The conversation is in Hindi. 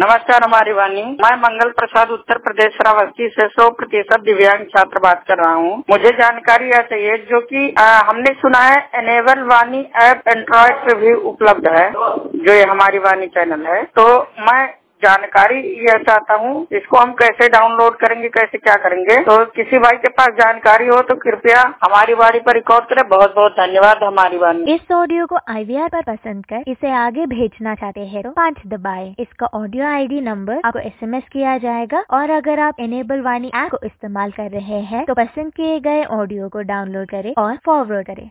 नमस्कार हमारी वाणी। मैं मंगल प्रसाद उत्तर प्रदेश श्रावस्ती से 100% दिव्यांग छात्र बात कर रहा हूँ। मुझे जानकारी यह चाहिए जो कि हमने सुना है एनेबल वाणी ऐप एंड्रॉइड पे भी उपलब्ध है, जो ये हमारी वाणी चैनल है। तो मैं जानकारी यह चाहता हूँ, इसको हम कैसे डाउनलोड करेंगे, कैसे क्या करेंगे। तो किसी भाई के पास जानकारी हो तो कृपया हमारी वाणी पर रिकॉर्ड करें। बहुत बहुत धन्यवाद हमारी वाणी। इस ऑडियो को IVR पर पसंद कर इसे आगे भेजना चाहते हैं तो 5 दबाएं। इसका ऑडियो ID नंबर आपको SMS किया जाएगा। और अगर आप एनेबल वाणी ऐप को इस्तेमाल कर रहे हैं तो पसंद किए गए ऑडियो को डाउनलोड करें और फॉरवर्ड करें।